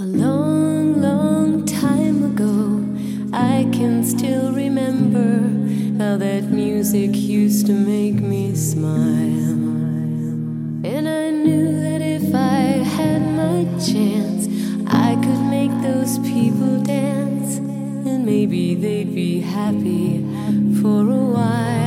A long, long time ago, I can still remember how that music used to make me smile. And I knew that if I had my chance, I could make those people dance, and maybe they'd be happy for a while.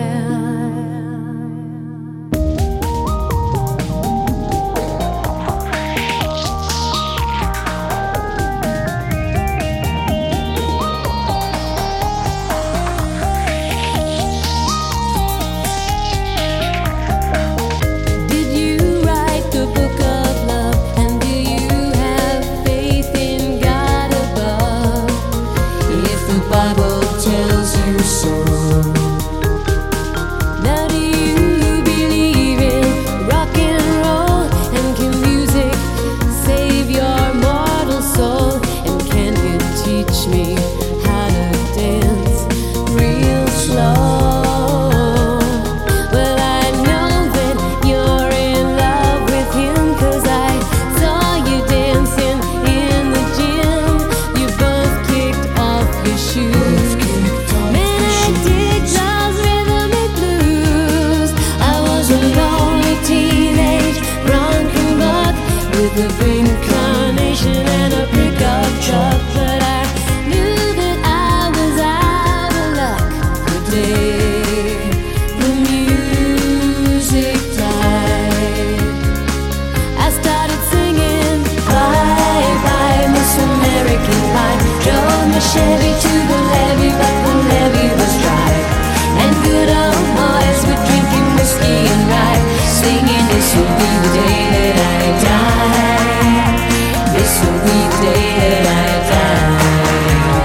The reincarnation and a pickup truck, but I knew that I was out of luck the day the music died. I started singing bye bye Miss American Pie. Drove my Chevy to the levee, but the levee was dry, and good old boys were drinking whiskey and rye, singing this will be the day that I die. This will be the day that I die.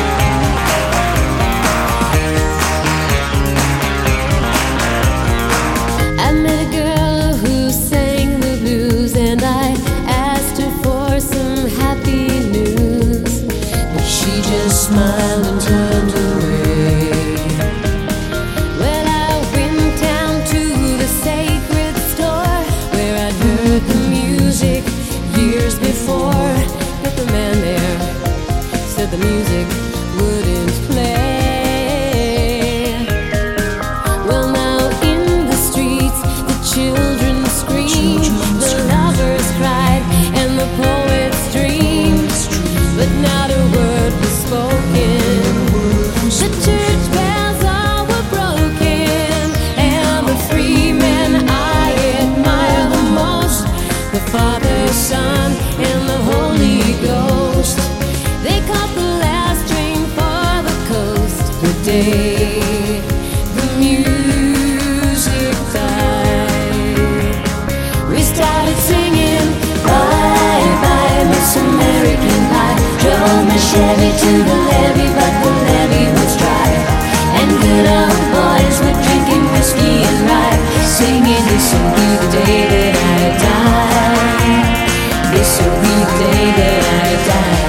I met a girl who sang the blues, and I asked her for some happy news, but she just smiled and turned away. Well, I went down to the sacred store where I'd heard the music years before, but the man there said the music wouldn't play. Well, now in the streets the children screamed, the lovers cried, and the poets dreamed, but not a word was spoken. The church bells all were broken, and the three men I admire the most, the Father, Son, and the Holy Ghost, they caught the last train for the coast the day the music died. We started singing bye bye Miss American Pie. Drove my Chevy to the levee, but the levee was dry, and good old boys were drinking whiskey and rye, singing this will be the day that I die. This will be the day that I die.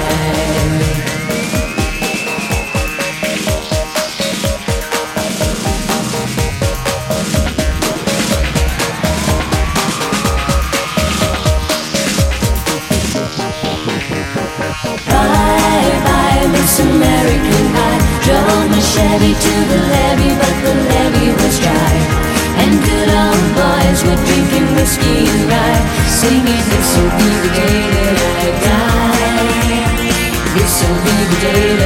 Bye bye Miss American Pie. Drove my Chevy to the levee, but the levee was dry, and good old boys were drinking whiskey and rye, singing this will be the day that I die. This will be the day that